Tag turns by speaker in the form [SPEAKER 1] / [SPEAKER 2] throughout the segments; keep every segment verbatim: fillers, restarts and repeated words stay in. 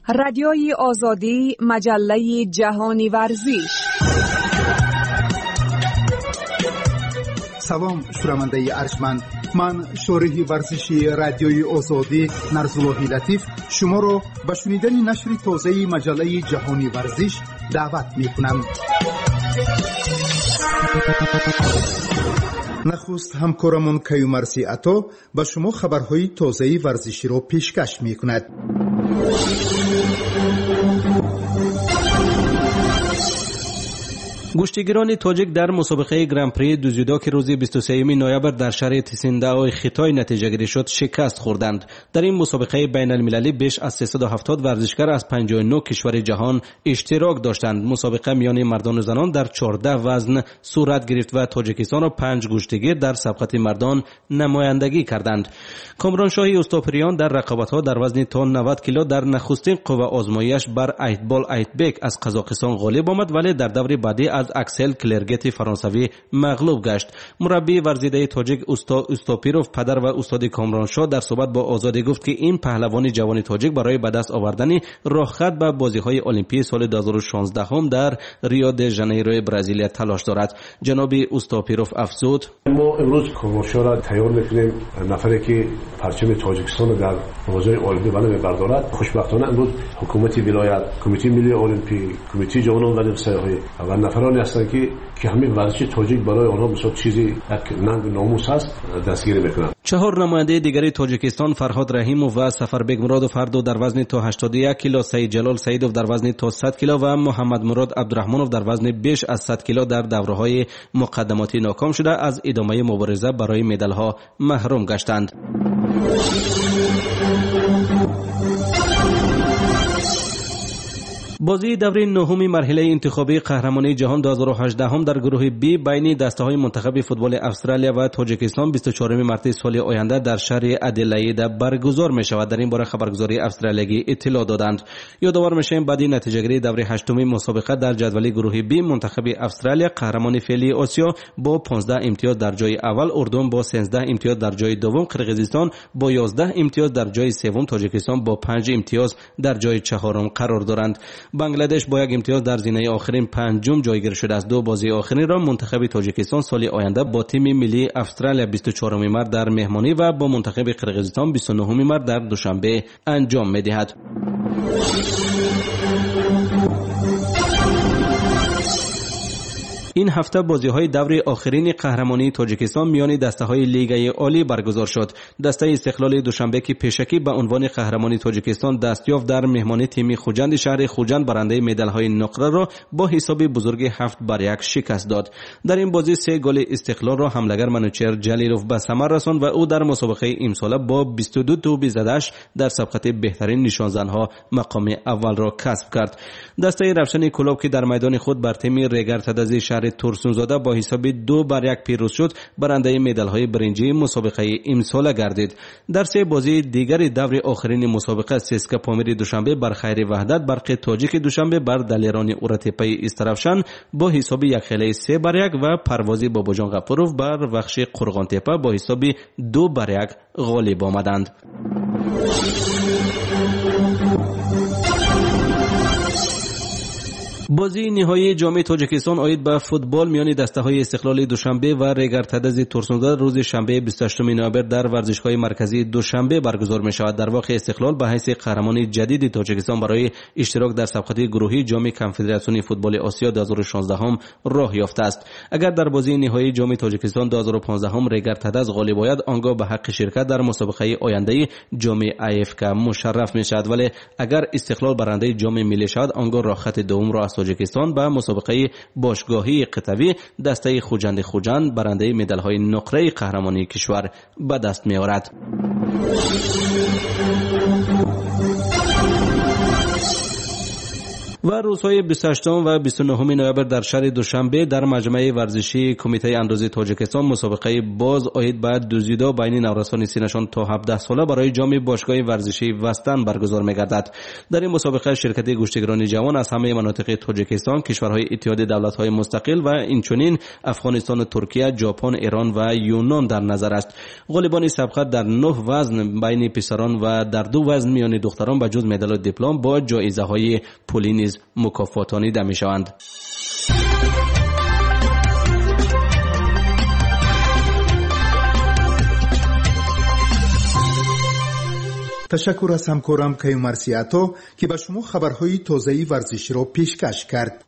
[SPEAKER 1] رادیوی آزادی، مجله جهانی ورزش.
[SPEAKER 2] سلام شنونده ارجمند، من شارح ورزشی رادیوی آزادی نرزاللهی لطیف شما را به شنیدن نشر تازه مجله جهانی ورزش دعوت می‌کنم. نخست همکارمون کیومرثی عطا به شما خبرهای تازه ورزشی را پیشکش می‌کند.
[SPEAKER 3] گشتیگیران تاجیک در مسابقه گران پری دوزیدو که روز بیست و سوم نوامبر در شهر تسینداو خیتای نتیجه گیری شد شکست خوردند. در این مسابقه بین المللی بیش از سیصد و هفتاد ورزشکار از پنجاه و نه کشور جهان اشتراک داشتند. مسابقه میان مردان و زنان در چهارده وزن صورت گرفت و تاجیکستان و پنج گشتیگیر در سبقت مردان نمایندگی کردند. کامرانشاهی استوپریان در رقابت‌ها در وزن تا نود کیلو در نخستین قوه آزمایش بر ایتبال ایتبک از قزاقستان غالب آمد، ولی در دور بعدی از اکسل کلرگت فرانسوی مغلوب گشت. مربی ورزیده تاجیک استا استوپیروف پدر و استاد کامرانشاه در صحبت با آزادی گفت که این پهلوان جوان تاجیک برای به دست آوردن راهخط به بازی‌های المپیک سال دو هزار و شانزده هم در ریو د ژانیرو برزیل تلاش دارد. جناب استوپیروف افزود:
[SPEAKER 4] ما امروز کامرانشاه را تیار می‌کنیم، نفری که پرچم تاجیکستان در بازی المپیک بالا می‌بردارد. خوشبختانه امروز حکومت ولایت، کمیته ملی المپیک، کمیته جوانان و نوسایی و نفرانی هستند که که همین ورزش تاجیک برای آنها بسیار چیزی یک ننگ ناموس است دستگیری میکنند.
[SPEAKER 3] چهار نماینده دیگری تاجیکستان فرهاد رحیموف و سفربگ مرادوف هر دو در وزن تا هشتاد و یک کیلو، سعید جلال سعیدوف در وزن تا صد کیلو و محمد مراد عبدالرحمنوف در وزن بیش از صد کیلو در دوره‌های مقدماتی ناکام شده از ادامه مبارزه برای مدال‌ها محروم گشتند. بازی دوره نهم مرحله انتخابی قهرمانی جهان دو هزار و هجده هم در گروه بی بین دسته‌های منتخب فوتبال استرالیا و تاجیکستان بیست و چهارم مارس سال آینده در شهر ادلاید برگزار می‌شود. در این باره خبرگزاری استرالیایی اطلاع دادند. یادآور می‌شیم بعد از نتیجه‌گیری دوره هشتم مسابقه در جدول گروه بی منتخب استرالیا قهرمان فعلی آسیا با پانزده امتیاز در جای اول، اردن با سیزده امتیاز در جای دوم، قرقیزستان با یازده امتیاز در جای سوم، تاجیکستان با پنج امتیاز در جای چهارم قرار دارند. بنگلادش با یک امتیاز در زینه آخرین پنجم جایگیر شده است. دو بازی آخرین را منتخب تاجیکستان سال آینده با تیم ملی استرالیا بیست و چهارم مارس در مهمانی و با منتخب قرقیزستان بیست و نهم مارس در دوشنبه انجام می‌دهد. این هفته بازی‌های دور آخرین قهرمانی تاجیکستان میان دسته‌های لیگ عالی برگزار شد. دسته استقلال دوشنبه که پیشکی به عنوان قهرمانی تاجیکستان دست یافت در مهمانی تیم خوجند شهر خوجند برنده مدال‌های نقره را با حساب بزرگ هفت بر یک شکست داد. در این بازی سه گل استقلال را حمله‌گر منوچهر جلیلوف به ثمر رساند و او در مسابقه امسال با بیست و دو توپ زده‌اش در سبقت بهترین نشانزن‌ها مقام اول را کسب کرد. دسته رفشن کلوب که در میدان خود بر تیم رگرتدزی شهر تورسونزاده با حساب دو بر یک پیروز شد، برنده مدال‌های برنجی مسابقه امسال گردید. در سه بازی دیگر دور آخرین مسابقه سیسکا پامیر دوشنبه بر خیر وحدت، برق تاجیک دوشنبه بر دلیران اورتپی استرافشان با حساب یک خیلی سه بر یک و پروازی باباجان غفوروف بر بخش قرغان تپه با حساب دو بر یک غالب آمدند. بازی نهایی جام تاجیکستان آید به فوتبال میان دسته‌های استقلال دوشنبه و رگرتدز تورسونزاده روز شنبه بیست و هشتم نوامبر در ورزشگاه مرکزی دوشنبه برگزار می‌شود. در واقع استقلال به حیث قهرمان جدید تاجیکستان برای اشتراک در سبقت گروهی جام کنفدراسیون فوتبال آسیا دو هزار و شانزده هم راه یافته است. اگر در بازی نهایی جام تاجیکستان دو هزار و پانزده هم رگرتدز غالب آید، آنگاه به حق شرکت در مسابقه آینده جام ای اف کا مشرف می‌شود، ولی اگر استقلال برنده جام ملی شود، آنگاه راهخط دوم را تاجیکستان به مسابقه باشگاهی قطوی دسته خوجند خوجند برنده مدال‌های نقره قهرمانی کشور به دست می‌آورد. و روزهای بیست و هشتم و بیست و نهم نوامبر در شهر دوشنبه در مجمع ورزشی کمیته اندازه تاجیکستان مسابقه باز آید به دوزیدو بین نورسان سینشان تا هفده ساله برای جام باشگاه ورزشی وستن برگزار می‌گردد. در این مسابقه شرکت گشتگران جوان از همه مناطق تاجیکستان، کشورهای اتحاد دولت‌های مستقل و اینچنین افغانستان، ترکیه، ژاپن، ایران و یونان در نظر است. غالبان سبقت در نه وزن بین پسران و در دو وزن میان دختران به جز مدال و دیپلم با جایزه‌های پولی نیز مکافاتانیده می‌شوند.
[SPEAKER 2] تشکر از همکارم کیومر سیاتو که به شما خبرهای تازه ورزشی را پیشکش کرد.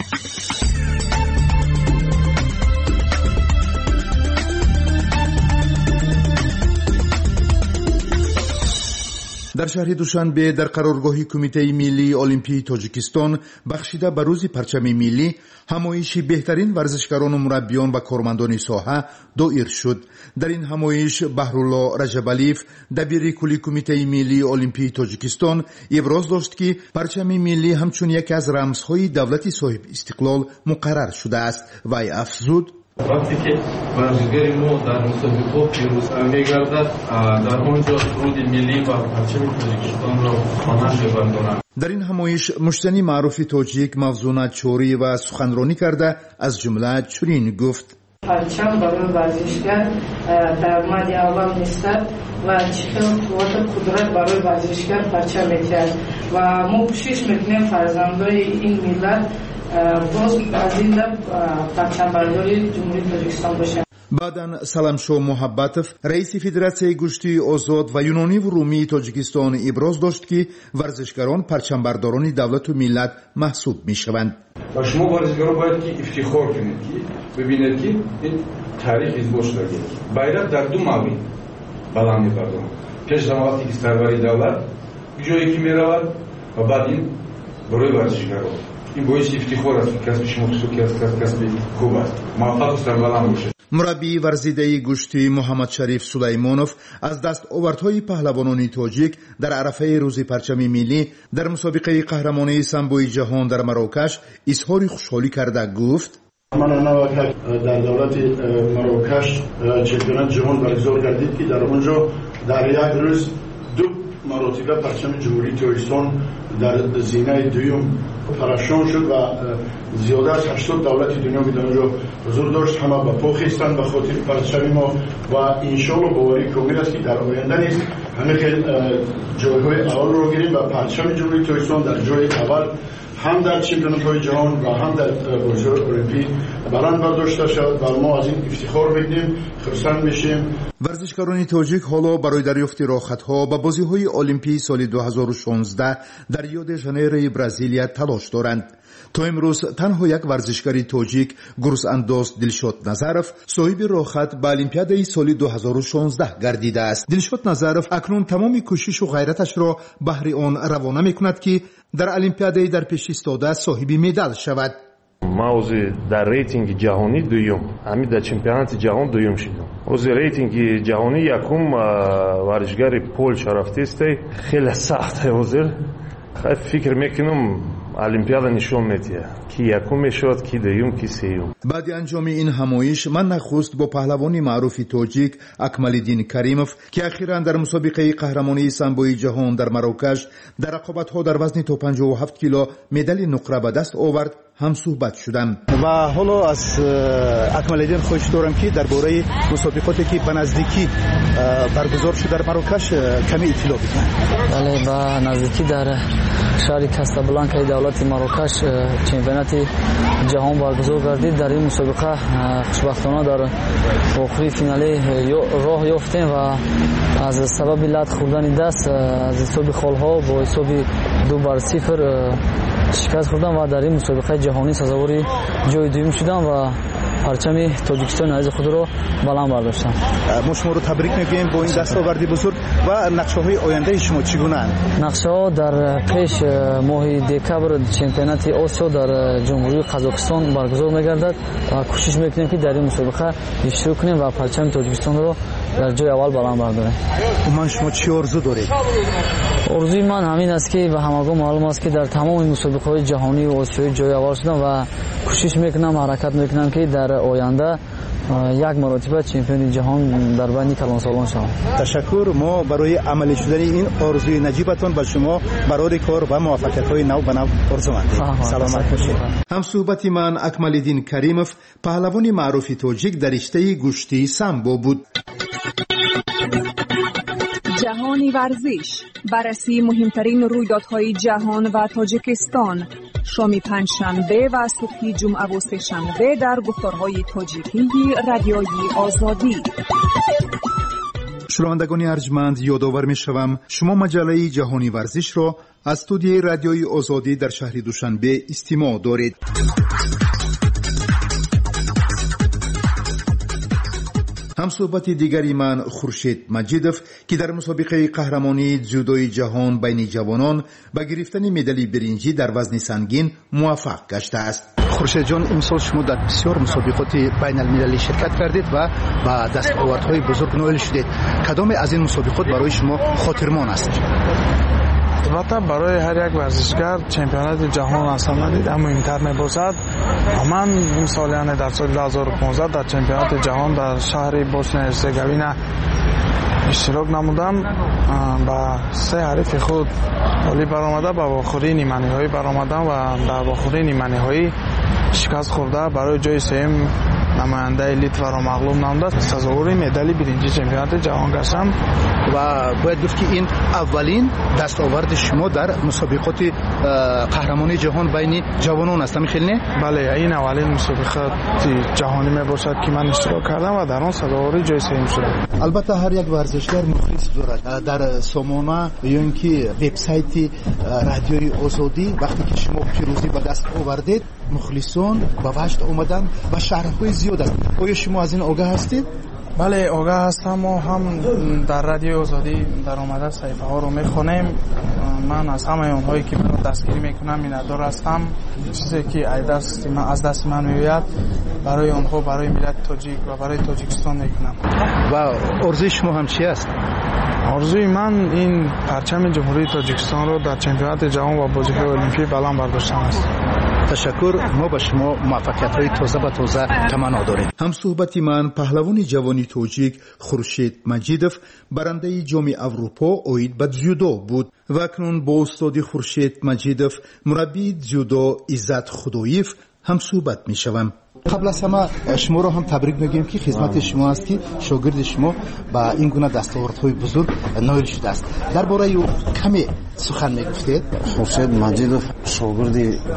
[SPEAKER 2] در شهر دوشنبه در قرارگاه کمیته ملی المپی تاجیکستان بخشیده به روز پرچم ملی همایش بهترین ورزشکاران و مربیان و کارمندان ساحه دایر شد. در این همایش بهرالله رجبالیف دبیر کلی کمیته ملی المپی تاجیکستان ابراز داشت که پرچم ملی همچون یکی از رمزهای دولت صاحب استقلال مقرر شده است و افزود:
[SPEAKER 5] وقتی که ورزشگری ما در مسابقات پیروز می‌گردد، در آنجا سرود ملی و پرچم تاجیکستان را خواننده می‌گرداند.
[SPEAKER 2] در این همایش مشتنی معروف تاجیک موضوع چوری و سخنرانی کرده از جمله چنین گفت:
[SPEAKER 6] پرچم برای ورزشگر در مد اول نیست و چقدر قوت قدرت برای ورزشگر پرچم می‌دهد و ما کوشش می‌کنیم فرزندای این ملت باز از این لب پرچم برداری جمهوری تاجیکستان باشه.
[SPEAKER 2] بعداً سلامشو محبتف رئیس فدراسیون گشتی آزاد و یونانی و رومی تاجیکستان ابراز داشت که ورزشکاران پرچم برداران دولت و ملت محسوب میشوند.
[SPEAKER 7] و شما ورزشکاران باید که افتخار کنید که ببینید که این تاریخ ازباش دارید. bayrak در دو موید بلند می‌گردد. پیش از وقتی که سروری دولت جایی که میرود و بعد این برای ورزشکاران این باعث افتخار است که کسب شما کسب کسب خوب است. موفق و سربلند باشید.
[SPEAKER 2] مربی ورزیده گشتی محمد شریف سلیمانوف از دست آوردهای پهلوانان تاجیک در عرفه روز پرچم ملی در مسابقه قهرمانی سامبوی جهان در مراکش اظهار خوشحالی کرده گفت:
[SPEAKER 8] من آنها در دولت مراکش چمپیونات جهان برگزار کردید که در اونجا در یک روز دو مراتبه پرچم جمهوری تاجیکستان در زینه دوم پرافشان شد و زیاده از هشتاد دولت دنیا که در اونجا حضور داشت همه با پا خیستند به خاطر پرچم ما و انشالله باوری کامل است که در آینده نیست همه خیلی جایهای اول رو گیریم و پرچم جمهوری تاجیکستان در جای اول هم در چمپیونات‌های جهان و هم در بازی‌های المپیک بلند برداشته شد و ما از این افتخار می‌کنیم، خرسند میشیم.
[SPEAKER 2] ورزشکاران تاجیک حالا برای دریافت راحت‌ها به بازی‌های المپی سال دو هزار و شانزده در ریو د ژانیرو برزیلیا تلاش دارند. تا امروز تنها یک ورزشکار تاجیک گروس انداز دلشاد نظرف صاحب راحت به المپیادای سال دو هزار و شانزده گردیده است. دلشاد نظرف اکنون تمام کوشش و غیرتش را بهر آن روانه می‌کند که در المپیادای در پیش ایستاده صاحب مدال شود.
[SPEAKER 9] ما اوز در ریتینگ جهانی دویم، همین در چمپیونات جهان دویم شدم. اوز ریتینگ جهانی یکم ورزشکار پولش رفته است، خیلی سخته اوزر. خیلی فکر میکنم المپیادا نشون میده کی یکم میشد کی دوم کی سوم.
[SPEAKER 2] بعد انجام این همایش من نخست با پهلوان معروف تاجیک اکمالدین کریموف که اخیراً در مسابقه قهرمانی سامبوی جهان در مراکش در رقابت‌ها در وزن تا پنجاه و هفت کیلو مدال نقره به دست آورد هم صحبت شدم
[SPEAKER 10] و حالا از اکمالدین خواهش دارم که درباره مسابقاتی که به نزدیکی برگزار شده در مراکش کمی اطلاع بدهند.
[SPEAKER 11] بله، به نزدیکی در شهر کاستابلانکا دولت مراکش چمپیونات جهان برگزار گردید. در این مسابقه خوشبختانه در آخری فیناله راه یافتیم و از سبب لط خوردن دست از حساب خالها با حساب دو بر صفر شکست خوردم و در این مسابقه جهانی سزاوار جای دوم شدم و پرچم تاجیکستان عزیز خود را بلند برداشتم.
[SPEAKER 10] ما شما رو تبریک میگیم با این دستاوردی بزرگ و نقشه‌های آینده شما چگونه اند؟
[SPEAKER 11] نقشه‌ها در پیش ماه دکبر چمپیونات آسیا در جمهوری قزاقستان برگزار می‌گردد و کوشش می‌کنیم که در این مسابقه اشتراک کنیم و پرچم تاجیکستان را در جای اول بلند برداریم.
[SPEAKER 10] من شما چی آرزو دارید؟
[SPEAKER 11] آرزوی من همین است که به همگان معلوم است که در تمام مسابقات جهانی و آسیایی جای اول شدم و کوشش میکنم، حرکت میکنم که در آینده یک مرتبه چمپیون جهان در بین کلانسالان شوم.
[SPEAKER 10] تشکر. ما برای عملی شدن این آرزوی نجیبتان به شما برای کار و موفقیت‌های نو به نو آرزو می‌کنم. سلامت باشید.
[SPEAKER 2] هم صحبت من اکمالدین کریمов پهلوان معروف تاجیک در رشته گشتی سامبو بود.
[SPEAKER 1] جهانی ورزش، بررسی مهمترین رویدادهای جهان و تاجیکستان، شام پنجشنبه و صبح جمعه و سه‌شنبه در گفتارهای تاجیکی رادیوی آزادی.
[SPEAKER 2] شنوندگان ارجمند، یادآور می‌شوم شما مجله جهانی ورزش را از استودیوی رادیوی آزادی در شهر دوشنبه استماع دارید. هم صحبت دیگری من خورشید مجیدوف که در مسابقه قهرمانی جودوی جهان بین جوانان به گرفتن مدال برنجی در وزن سنگین موفق گشته است.
[SPEAKER 10] خورشید جان، امسال شما در بسیار مسابقات بین المللی شرکت کردید و با دستاوردهای بزرگ نائل شدید. کدام از این مسابقات برای شما خاطرمان است؟
[SPEAKER 12] البته برای هر یک ورزشکار چمپیونات جهان اصلا ندید اما مهمتر میباشد. من این سال یعنی در سال دو هزار و پانزده در چمپیونات جهان در شهر بوسنیا هرزگوینا اشتراک نمودم. با سه حریف خود عالی برآمده به واخوری نیمه‌نهایی برآمدم و در واخوری نیمه‌نهایی شکست خورده برای جای سوم نماینده لیتوا را مغلوب نموده سزاوار مدال برنجی چمپیونات جهان گشتم.
[SPEAKER 10] و باید گفت که این اولین دستاورد شما در مسابقات قهرمانی جهان بین جوانان است، خیلی نه؟
[SPEAKER 12] بله، این اولین مسابقات جهانی می باشد که من اشتراک کردم و در آن سزاوار جای سوم شدم.
[SPEAKER 10] البته هر یک ورزشکار مخلص دارد. در سامانه یا اینکه وبسایت رادیوی آزادی وقتی که شما پیروزی به دست آوردید مخلصان با وجد اومدن و شهرهای زیاد است. آیا شما از این آگاه هستید؟
[SPEAKER 12] بله، آگاه هستم و هم در رادیو آزادی در آمده صحیفه ها رو میخونیم. من از همه اونهایی که من دستگیری میکنم میندار هستم. چیزی که دست من از دست من میوید برای اونها، برای ملت تاجیک و برای تاجیکستان میکنم.
[SPEAKER 10] و آرزوی شما هم چی است؟
[SPEAKER 12] آرزوی من این پرچم جمهوری تاجیکستان رو در چمپیونات جهان و بازی‌های المپیک بلند برداشتن است.
[SPEAKER 10] تشکر. ما به شما موفقیت‌های تازه به تازه تمنا داریم.
[SPEAKER 2] هم صحبت من پهلوان جوانی تاجیک خورشید مجیدوف برنده جام اروپا اوید به جودو بود و اکنون با استاد خورشید مجیدوف مربی جودو عزت خداییف هم صحبت می‌شوم.
[SPEAKER 10] قبل از همه شما رو هم تبریک میگیم که خدمت شما است که شاگرد شما با این گونه دستاوردهای بزرگ نائل شده است. درباره او کمی سخن میگفتید؟
[SPEAKER 13] خورشید مجیدوف شاگرد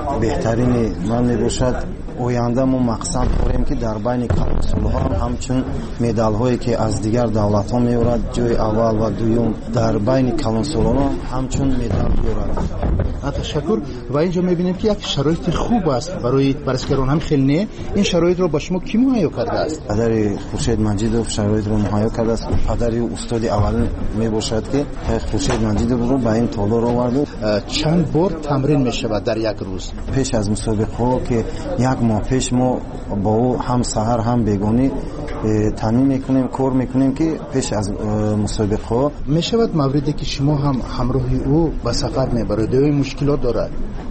[SPEAKER 13] بهترین من میباشد. آینده ما مقصد داریم که در بین کلانسالها همچون مدال هایی که از دیگر دولت ها میورد جای اول و دوم در بین کلانسالها همچون مدال بیورد.
[SPEAKER 10] تشکر. و اینجا میبینیم که یک شرایط خوب است برای ورزشکاران هم خیلی نه. این شرایط رو با شما کی مهیا کرده است؟
[SPEAKER 13] پدر خورشید مجیدوف شرایط رو مهیا کرده است. پدر استاد اول میباشد که خورشید مجیدوف رو به این تالار آورد.
[SPEAKER 10] چند بار تمرین میشود در یک روز؟
[SPEAKER 13] پیش از مسابقه ها که یک ماه پیش ما با او هم سحر هم بیگانی تمرین میکنیم، کار میکنیم که پیش از مسابقه ها
[SPEAKER 10] میشود موردی که شما هم همراهی او به سفر میبرید و مشکلات دارد؟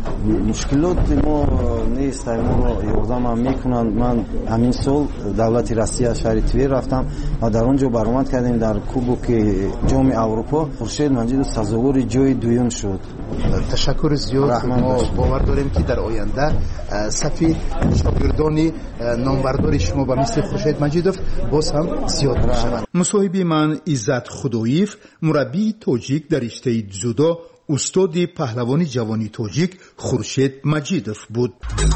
[SPEAKER 13] مشکلات ما نیست، ما رو یاردم هم میکنن. من همین سال دولت روسیه شهر تویر رفتم و در اونجا برآمد کردیم در کوبوک جام اروپا. خورشید مجیدوف سزاوار جای دوم شد.
[SPEAKER 10] تشکر زیاد. ما باور داریم که در آینده صفی شاگردان نامبردار شما با مثل خورشید مجیدوف باز هم زیاد میشوند.
[SPEAKER 2] مصاحب من عزت خداییف مربی تاجیک در رشته جودو استاد پهلوان جوانی تاجیک خورشید مجیدوف بود.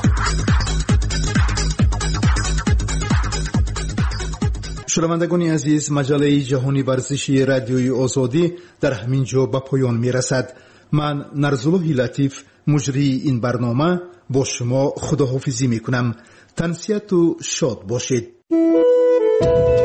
[SPEAKER 2] شنوندگان عزیز، مجله جهانی ورزشی رادیوی آزادی در همین جا به پایان میرسد. من نرزالله لطیف مجری این برنامه با شما خداحافظی میکنم. تنسیت و شاد باشید.